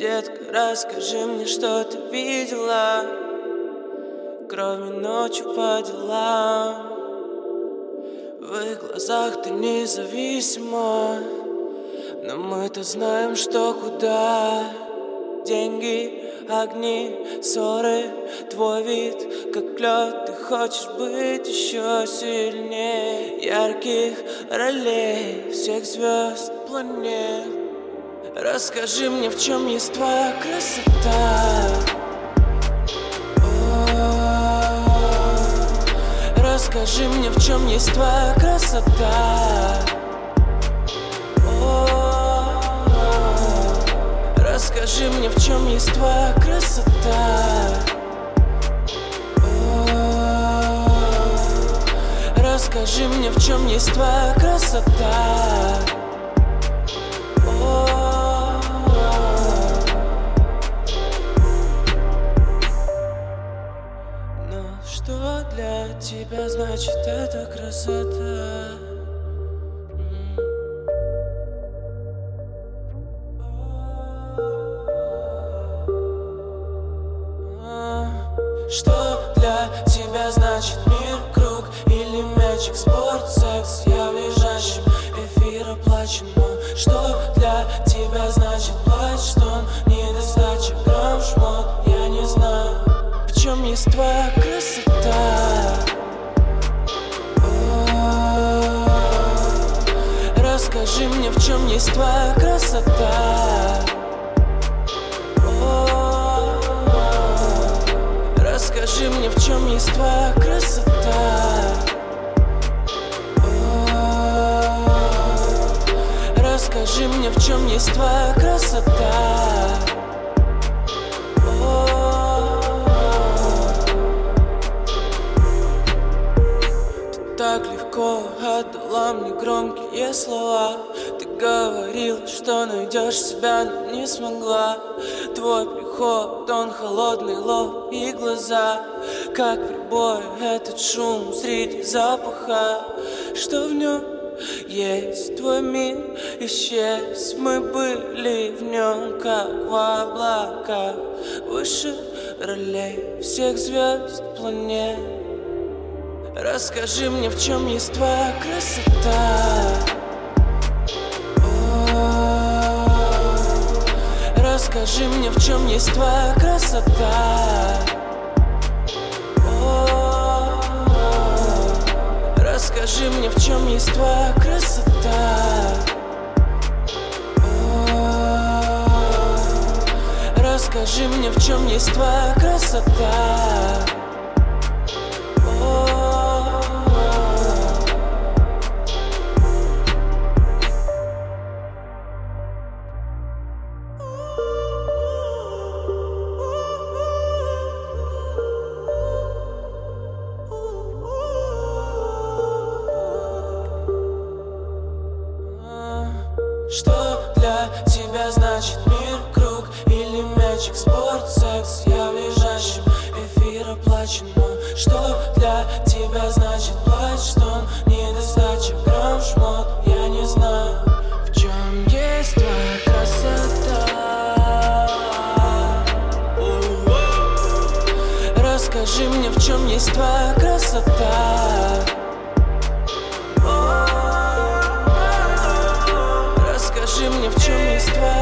Детка, расскажи мне, что ты видела, кроме ночью по делам. В их глазах ты независима, но мы-то знаем, что куда. Деньги, огни, ссоры, твой вид, как лед. Ты хочешь быть еще сильнее ярких ролей всех звезд планет. Расскажи мне, в чем есть твоя красота. Расскажи мне, в чем есть твоя красота. Расскажи мне, в чем есть твоя красота. Расскажи мне, в чем есть твоя красота. Но что для тебя значит эта красота? Что для тебя значит мир, круг или мячик, спорт, секс? Я в лежащем эфир оплачен. Но что для тебя значит плач, стон, недостача, грамм, шмот? Я не знаю, в чем есть твоя красота. Расскажи мне, в чем есть твоя красота. Расскажи мне, в чем есть твоя красота. Расскажи мне, в чем есть твоя красота. Ты так легко отдала мне громкие слова. Ты говорила, что найдешь себя, но не смогла. Твой приход, он холодный лоб и глаза, как прибой этот шум среди запаха. Что в нем есть? Твой мир исчез. Мы были в нем, как в облаках, выше ролей всех звезд планет. Расскажи мне, в чем есть твоя красота. Расскажи мне, в чем есть твоя красота. Расскажи мне, в чем есть твоя красота. Расскажи мне, в чем есть твоя красота. Что для тебя значит мир, круг или мячик, спорт, секс? Я в лежащем эфир оплачен. Но что для тебя значит плач, стон, недостача, грамм, шмот? Я не знаю, в чем есть твоя красота. Расскажи мне, в чем есть твоя красота. Расскажи мне, в чем есть твоя